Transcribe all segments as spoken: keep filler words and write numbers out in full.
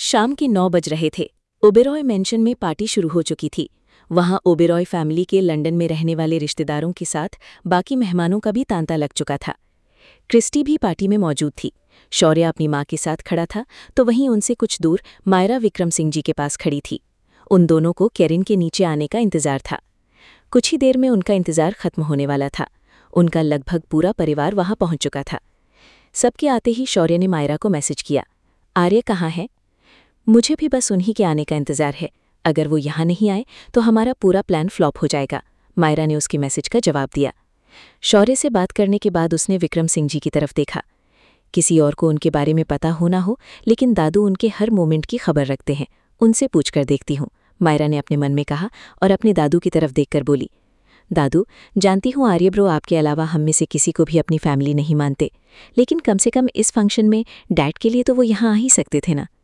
शाम के नौ बज रहे थे। ओबेरॉय मेंशन में पार्टी शुरू हो चुकी थी। वहां ओबेरॉय फैमिली के लंदन में रहने वाले रिश्तेदारों के साथ बाकी मेहमानों का भी तांता लग चुका था। क्रिस्टी भी पार्टी में मौजूद थी। शौर्य अपनी माँ के साथ खड़ा था तो वहीं उनसे कुछ दूर मायरा विक्रम सिंह जी के पास खड़ी थी। उन दोनों को केरिन के नीचे आने का इंतजार था। कुछ ही देर में उनका इंतजार खत्म होने वाला था। उनका लगभग पूरा परिवार वहां पहुंच चुका था। सबके आते ही शौर्य ने मायरा को मैसेज किया, आर्य कहाँ है? मुझे भी बस उन्हीं के आने का इंतजार है। अगर वो यहाँ नहीं आए तो हमारा पूरा प्लान फ्लॉप हो जाएगा। मायरा ने उसके मैसेज का जवाब दिया। शौर्य से बात करने के बाद उसने विक्रम सिंह जी की तरफ देखा। किसी और को उनके बारे में पता हो ना हो, लेकिन दादू उनके हर मोमेंट की खबर रखते हैं। उनसे पूछकर देखती हूँ, मायरा ने अपने मन में कहा और अपने दादू की तरफ देखकर बोली। दादू, जानती हूँ आर्य ब्रो आपके अलावा हम में से किसी को भी अपनी फैमिली नहीं मानते, लेकिन कम से कम इस फंक्शन में डैड के लिए तो वो यहाँ आ ही सकते थे ना।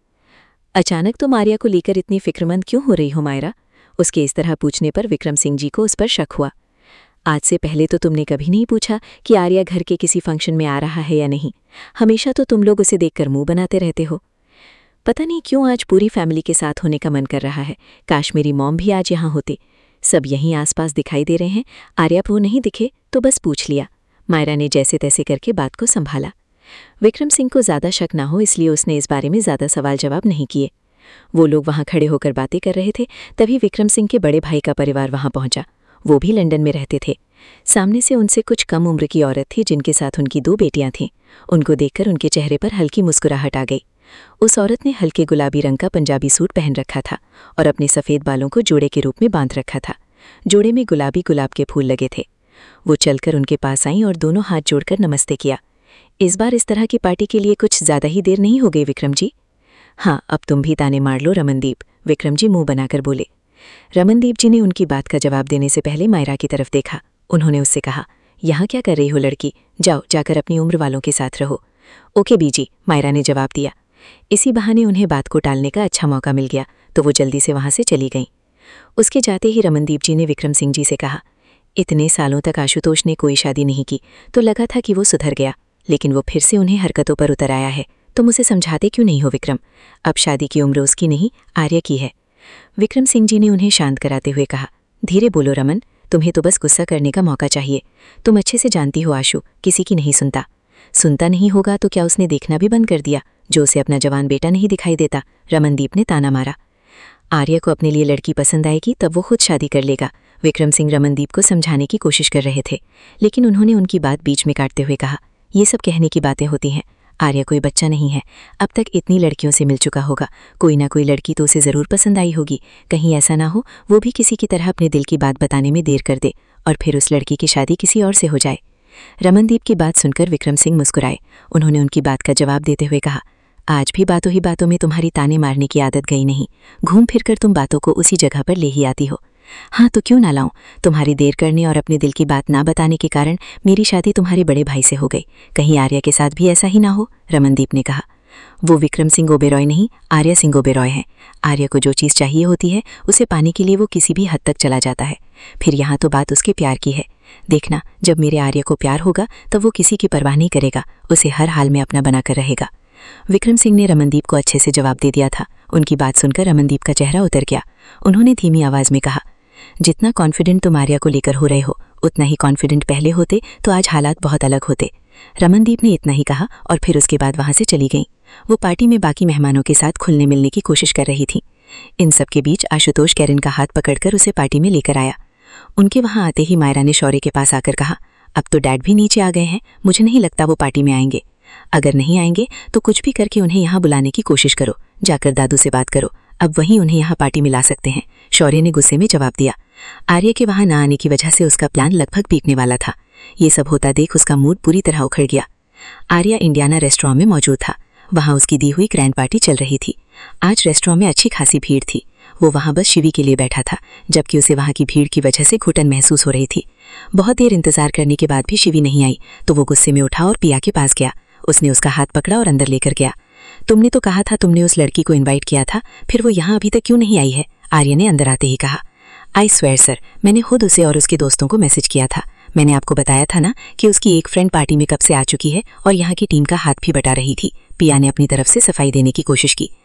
अचानक तुम आर्या को लेकर इतनी फिक्रमंद क्यों हो रही हो मायरा? उसके इस तरह पूछने पर विक्रम सिंह जी को उस पर शक हुआ। आज से पहले तो तुमने कभी नहीं पूछा कि आर्या घर के किसी फंक्शन में आ रहा है या नहीं। हमेशा तो तुम लोग उसे देखकर मुंह बनाते रहते हो। पता नहीं क्यों आज पूरी फैमिली के साथ होने का मन कर रहा है। काश मेरी मॉम भी आज यहाँ होती। सब यहीं आसपास दिखाई दे रहे हैं। आर्या वो नहीं दिखे तो बस पूछ लिया। मायरा ने जैसे तैसे करके बात को संभाला। विक्रम सिंह को ज़्यादा शक ना हो इसलिए उसने इस बारे में ज़्यादा सवाल जवाब नहीं किए। वो लोग वहाँ खड़े होकर बातें कर रहे थे, तभी विक्रम सिंह के बड़े भाई का परिवार वहाँ पहुँचा। वो भी लंदन में रहते थे। सामने से उनसे कुछ कम उम्र की औरत थी जिनके साथ उनकी दो बेटियां थीं। उनको देखकर उनके चेहरे पर हल्की मुस्कुराहट आ गई। उस औरत ने हल्के गुलाबी रंग का पंजाबी सूट पहन रखा था और अपने सफ़ेद बालों को जोड़े के रूप में बांध रखा था। जोड़े में गुलाबी गुलाब के फूल लगे थे। वो चलकर उनके पास आईं और दोनों हाथ जोड़कर नमस्ते किया। इस बार इस तरह की पार्टी के लिए कुछ ज़्यादा ही देर नहीं हो गई विक्रम जी? हाँ, अब तुम भी ताने मार लो रमनदीप, विक्रम जी मुंह बनाकर बोले। रमनदीप जी ने उनकी बात का जवाब देने से पहले मायरा की तरफ देखा। उन्होंने उससे कहा, यहाँ क्या कर रही हो लड़की? जाओ जाकर अपनी उम्र वालों के साथ रहो। ओके बीजी, मायरा ने जवाब दिया। इसी बहाने उन्हें बात को टालने का अच्छा मौका मिल गया तो वो जल्दी से वहाँ से चली गईं। उसके जाते ही रमनदीप जी ने विक्रम सिंह जी से कहा, इतने सालों तक आशुतोष ने कोई शादी नहीं की तो लगा था कि वो सुधर गया, लेकिन वो फिर से उन्हें हरकतों पर उतर आया है। तुम उसे समझाते क्यों नहीं हो विक्रम? अब शादी की उम्र उसकी नहीं आर्य की है। विक्रम सिंह जी ने उन्हें शांत कराते हुए कहा, धीरे बोलो रमन, तुम्हें तो बस गुस्सा करने का मौका चाहिए। तुम अच्छे से जानती हो आशु किसी की नहीं सुनता। सुनता नहीं होगा तो क्या उसने देखना भी बंद कर दिया जो उसे अपना जवान बेटा नहीं दिखाई देता? रमनदीप ने ताना मारा। आर्य को अपने लिए लड़की पसंद आएगी तब वो खुद शादी कर लेगा। विक्रम सिंह रमनदीप को समझाने की कोशिश कर रहे थे, लेकिन उन्होंने उनकी बात बीच में काटते हुए कहा, ये सब कहने की बातें होती हैं। आर्य कोई बच्चा नहीं है। अब तक इतनी लड़कियों से मिल चुका होगा, कोई ना कोई लड़की तो उसे ज़रूर पसंद आई होगी। कहीं ऐसा ना हो वो भी किसी की तरह अपने दिल की बात बताने में देर कर दे और फिर उस लड़की की शादी किसी और से हो जाए। रमनदीप की बात सुनकर विक्रम सिंह मुस्कुराए। उन्होंने उनकी बात का जवाब देते हुए कहा, आज भी बातों ही बातों में तुम्हारी ताने मारने की आदत गई नहीं। घूम फिर कर तुम बातों को उसी जगह पर ले ही आती हो। हाँ तो क्यों ना लाऊं? तुम्हारी देर करने और अपने दिल की बात ना बताने के कारण मेरी शादी तुम्हारे बड़े भाई से हो गई। कहीं आर्य के साथ भी ऐसा ही ना हो? रमनदीप ने कहा। वो विक्रम सिंह ओबेरॉय नहीं, आर्य सिंह ओबेरॉय हैं। आर्य को जो चीज़ चाहिए होती है उसे पाने के लिए वो किसी भी हद तक चला जाता है। फिर यहाँ तो बात उसके प्यार की है। देखना, जब मेरे आर्य को प्यार होगा तब वो किसी की परवाह नहीं करेगा, उसे हर हाल में अपना बनाकर रहेगा। विक्रम सिंह ने रमनदीप को अच्छे से जवाब दे दिया था। उनकी बात सुनकर रमनदीप का चेहरा उतर गया। उन्होंने धीमी आवाज़ में कहा, जितना कॉन्फिडेंट तुम आर्या को लेकर हो रहे हो उतना ही कॉन्फिडेंट पहले होते तो आज हालात बहुत अलग होते। रमनदीप ने इतना ही कहा और फिर उसके बाद वहाँ से चली गईं। वो पार्टी में बाकी मेहमानों के साथ खुलने मिलने की कोशिश कर रही थी। इन सब के बीच आशुतोष कैरन का हाथ पकड़कर उसे पार्टी में लेकर आया। उनके वहाँ आते ही मायरा ने शौर्य के पास आकर कहा, अब तो डैड भी नीचे आ गए हैं, मुझे नहीं लगता वो पार्टी में आएंगे। अगर नहीं आएंगे तो कुछ भी करके उन्हें यहाँ बुलाने की कोशिश करो। जाकर दादू से बात करो, अब वहीं उन्हें यहाँ पार्टी में ला सकते हैं। शौर्य ने गुस्से में जवाब दिया। आर्य के वहाँ न आने की वजह से उसका प्लान लगभग बिकने वाला था। ये सब होता देख उसका मूड पूरी तरह उखड़ गया। आर्य इंडियाना रेस्टोरेंट में मौजूद था। वहाँ उसकी दी हुई ग्रैंड पार्टी चल रही थी। आज रेस्टोरेंट में अच्छी खासी भीड़ थी। वो वहाँ बस शिवी के लिए बैठा था, जबकि उसे वहाँ की भीड़ की वजह से घुटन महसूस हो रही थी। बहुत देर इंतजार करने के बाद भी शिवी नहीं आई तो वो गुस्से में उठा और पिया के पास गया। उसने उसका हाथ पकड़ा और अंदर लेकर गया। तुमने तो कहा था तुमने उस लड़की को इनवाइट किया था, फिर वो यहाँ अभी तक क्यों नहीं आई है? आर्य ने अंदर आते ही कहा। आई स्वेयर सर, मैंने खुद उसे और उसके दोस्तों को मैसेज किया था। मैंने आपको बताया था ना कि उसकी एक फ्रेंड पार्टी में कब से आ चुकी है और यहाँ की टीम का हाथ भी बटा रही थी। पिया ने अपनी तरफ से सफाई देने की कोशिश की।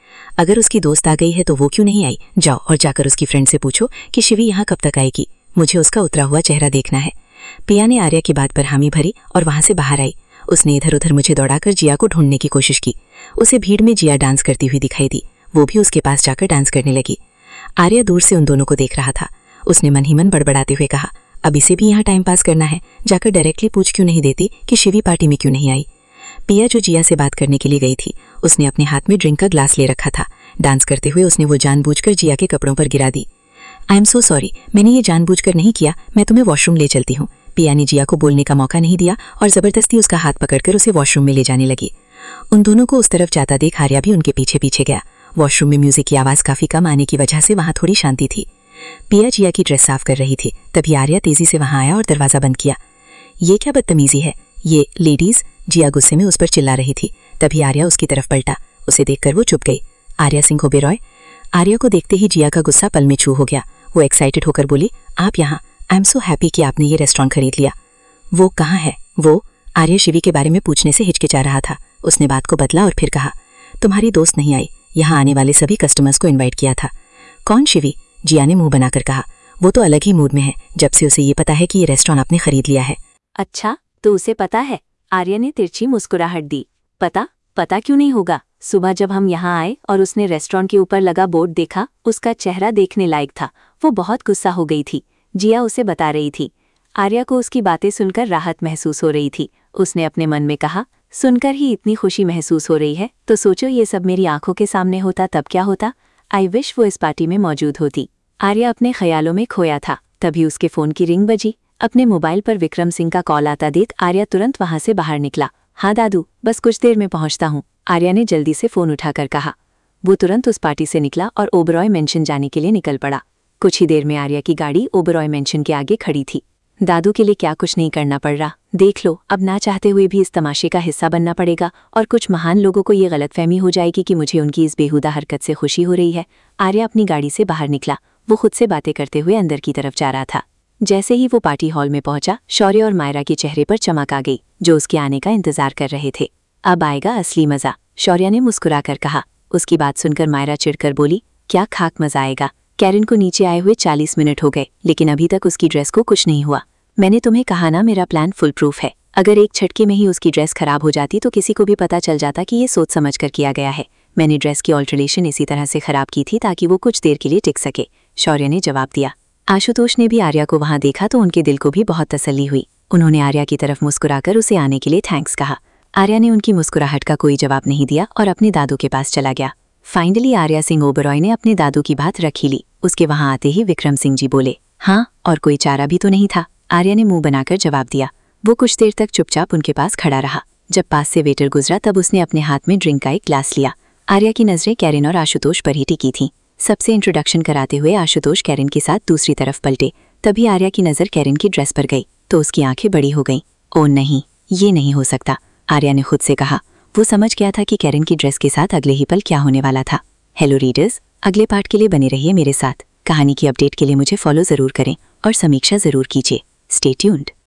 अगर उसकी दोस्त आ गई है तो वो क्यों नहीं आई? जाओ और जाकर उसकी फ्रेंड से पूछो कि शिवी यहाँ कब तक आएगी, मुझे उसका उतरा हुआ चेहरा देखना है। पिया ने आर्या की बात पर हामी भरी और वहां से बाहर आई। उसने इधर उधर मुझे दौड़ाकर जिया को ढूंढने की कोशिश की। उसे भीड़ में जिया डांस करती हुई दिखाई दी। वो भी उसके पास जाकर डांस करने लगी। आर्या दूर से उन दोनों को देख रहा था। उसने मन ही मन बड़बड़ाते हुए कहा, अब इसे भी यहाँ टाइम पास करना है, जाकर डायरेक्टली पूछ क्यों नहीं देती कि शिवी पार्टी में क्यों नहीं आई। पिया जो जिया से बात करने के लिए गई थी, उसने अपने हाथ में ड्रिंक का ग्लास ले रखा था। डांस करते हुए उसने वो जानबूझकर जिया के कपड़ों पर गिरा दी। आई एम सो सॉरी, मैंने ये जानबूझकर नहीं किया, मैं तुम्हें वॉशरूम ले चलती हूँ। पिया ने जिया को बोलने का मौका नहीं दिया और जबरदस्ती उसका हाथ पकड़कर उसे वॉशरूम में ले जाने लगी। उन दोनों को उस तरफ जाता देख आर्या भी उनके पीछे पीछे गया। वॉशरूम में म्यूजिक की आवाज काफी कम आने की वजह से वहां थोड़ी शांति थी। पिया जिया की ड्रेस साफ कर रही थी, तभी आर्या तेजी से वहां आया और दरवाजा बंद किया। ये क्या बदतमीजी है, ये लेडीज, जिया गुस्से में उस पर चिल्ला रही थी। तभी आर्या उसकी तरफ पलटा। उसे देखकर वो चुप गई। आर्या सिंह ओबेरॉय। आर्या को देखते ही जिया का गुस्सा पल में छू हो गया। वो एक्साइटेड होकर बोली, आप यहाँ, आई एम सो हैप्पी कि आपने ये रेस्टोरेंट खरीद लिया। वो कहाँ है? वो आर्या शिवी के बारे में पूछने से हिचकिचा रहा था। उसने बात को बदला और फिर कहा, तुम्हारी दोस्त नहीं आई, यहाँ आने वाले सभी कस्टमर्स को इन्वाइट किया था। कौन शिवी? जिया ने मुंह बनाकर कहा। वो तो अलग ही मूड में है, जब से उसे ये पता है कि ये रेस्टोरेंट आपने खरीद लिया है। अच्छा, तो उसे पता है? आर्या ने तिरछी मुस्कुराहट दी। पता? पता क्यों नहीं होगा? सुबह जब हम यहाँ आए और उसने रेस्टोरेंट के ऊपर लगा बोर्ड देखा, उसका चेहरा देखने लायक था। वो बहुत गुस्सा हो गई थी। जिया उसे बता रही थी। आर्या को उसकी बातें सुनकर राहत महसूस हो रही थी। उसने अपने मन में कहा, सुनकर ही इतनी खुशी महसूस हो रही है तो सोचो ये सब मेरी आंखों के सामने होता तब क्या होता। आई विश वो इस पार्टी में मौजूद होती। आर्या अपने ख्यालों में खोया था। तभी उसके फोन की रिंग बजी। अपने मोबाइल पर विक्रम सिंह का कॉल आता देख आर्या तुरंत वहां से बाहर निकला। हाँ दादू, बस कुछ देर में पहुंचता हूँ, आर्या ने जल्दी से फोन उठाकर कहा। वो तुरंत उस पार्टी से निकला और ओबेरॉय मेंशन जाने के लिए निकल पड़ा। कुछ ही देर में आर्या की गाड़ी ओबेरॉय मेंशन के आगे खड़ी थी। दादू के लिए क्या कुछ नहीं करना पड़ रहा, देख लो, अब ना चाहते हुए भी इस तमाशे का हिस्सा बनना पड़ेगा और कुछ महान लोगों को ये गलतफहमी हो जाएगी कि मुझे उनकी इस बेहुदा हरकत से खुशी हो रही है। आर्या अपनी गाड़ी से बाहर निकला। वो खुद से बातें करते हुए अंदर की तरफ जा रहा था। जैसे ही वो पार्टी हॉल में पहुंचा, शौर्य और मायरा के चेहरे पर चमक आ गई, जो उसके आने का इंतजार कर रहे थे। अब आएगा असली मजा, शौर्य ने मुस्कुराकर कहा। उसकी बात सुनकर मायरा चिढ़कर बोली, क्या खाक मजा आएगा? कैरिन को नीचे आए हुए चालीस मिनट हो गए, लेकिन अभी तक उसकी ड्रेस को कुछ नहीं हुआ। मैंने तुम्हें कहा ना, मेरा प्लान फुल प्रूफ है। अगर एक झटके में ही उसकी ड्रेस खराब हो जाती तो किसी को भी पता चल जाता कि ये सोच समझ कर किया गया है। मैंने ड्रेस की ऑल्टरेशन इसी तरह से खराब की थी ताकि वो कुछ देर के लिए टिक सके, शौर्य ने जवाब दिया। आशुतोष ने भी आर्या को वहां देखा तो उनके दिल को भी बहुत तसल्ली हुई। उन्होंने आर्या की तरफ मुस्कुराकर उसे आने के लिए थैंक्स कहा। आर्या ने उनकी मुस्कुराहट का कोई जवाब नहीं दिया और अपने दादू के पास चला गया। फाइनली आर्या सिंह ओबेरॉय ने अपने दादू की बात रख ही ली। उसके वहां आते ही विक्रम सिंह जी बोले, हाँ, और कोई चारा भी तो नहीं था? आर्या ने मुंह बनाकर जवाब दिया। वो कुछ देर तक चुपचाप उनके पास खड़ा रहा। जब पास से वेटर गुजरा तब उसने अपने हाथ में ड्रिंक का एक ग्लास लिया। आर्या की नजरें कैरिन और आशुतोष पर ही टिकी थीं। सबसे इंट्रोडक्शन कराते हुए आशुतोष कैरिन के साथ दूसरी तरफ पलटे। तभी आर्या की नजर कैरिन की ड्रेस पर गई तो उसकी आंखें बड़ी हो गईं। ओ नहीं, ये नहीं हो सकता, आर्या ने खुद से कहा। वो समझ गया था कि कैरिन की ड्रेस के साथ अगले ही पल क्या होने वाला था। हेलो रीडर्स, अगले पार्ट के लिए बने रहिए मेरे साथ। कहानी की अपडेट के लिए मुझे फॉलो जरूर करें और समीक्षा जरूर कीजिए। Stay tuned.